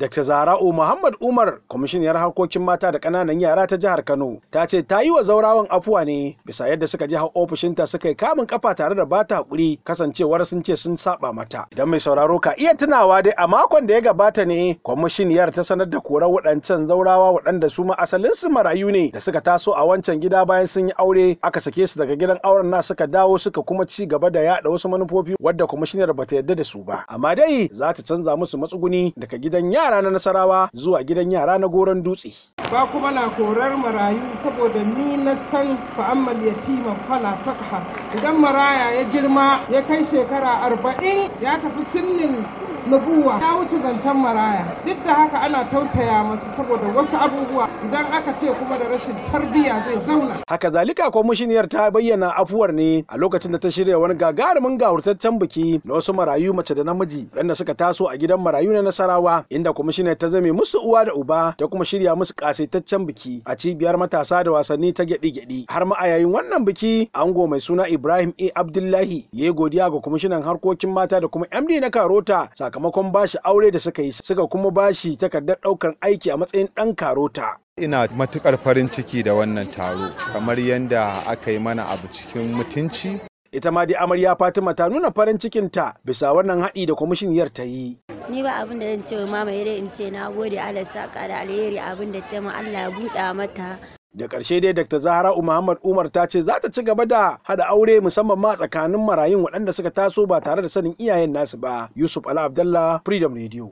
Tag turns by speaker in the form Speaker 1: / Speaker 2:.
Speaker 1: Dr. Zara'u Muhammad Umar, kwamishiniyar harkokin mata da ƙananan yara ta jihar Kano, ta ce ta yi wa zaurawan afuwa ne bisa yadda suka je ofishinta suka yi kamun kafa tare da bata hakuri kasancewar sun ce sun saba mata. Idan mai sauraro ka iya tunawa dai a makon da ya gabata ne kwamishiniyar ta sanar da korar waɗancan zaurawa waɗanda su ma asalin su marayu ne da suka taso a wancan gida bayan sun yi aure aka sake su daga gidan auren na suka dawo suka kuma ci gaba da yaɗa wasu manufofi wadda kwamishiniyar bata yarda da su ba. Amma dai za ta canza musu matsuguni daga gidan yara na Nasarawa zuwa gidan yara na Goron Dutse.
Speaker 2: Ba kuma na korar marayu saboda ni na san fa'ammal yatiman fala taqhar. Idan maraya ya girma ya kai shekara 40 ya tafi sinnin nubuwa ya wuce zancen maraya. Duk da haka ana tausaya masa saboda wasu abubuwa idan aka ce kuma da rashin tarbiyya zai zauna.
Speaker 1: Haka zalika kwamishiniyar ta bayyana afuwar ne a lokacin da ta shirya wani gagarumin gawurtaccen biki na wasu marayu mace da namiji waɗanda suka taso a gidan marayu na Nasarawa, inda kwamishiniyar ta zame musu uwa da uba ta kuma shirya musu kasaitaccen biki a cibiyar matasa da wasanni ta gyaɗi-gyaɗi. Har ma a yayin wannan biki ango mai suna Ibrahim A. Abdullahi ya yi godiya ga kwamishinan harkokin mata da kuma MD na Karota sakamakon bashi aure da suka yi, suka kuma bashi takardar ɗaukar aiki a matsayin ɗan Karota.
Speaker 3: Ina matukar farin ciki da wannan taro kamar yadda aka yi mana abu cikin mutunci.
Speaker 1: Ita ma dai amarya Fatima ta nuna farin cikinta bisa wannan haɗi da kwamishiniyar ta yi.
Speaker 4: Ni ba abin da zan ce wa mama dai in ce na gode Allah saka da alheri abin da ta ma Allah ya buɗa mata.
Speaker 1: Da ƙarshe dai Dr. Zara'u Muhammad Umar ta ce za ta ci gaba da hada aure musamman ma tsakanin marayun waɗanda suka taso ba tare da sanin iyayen nasu ba. Yusuf Ala Abdallah, Freedom Radio.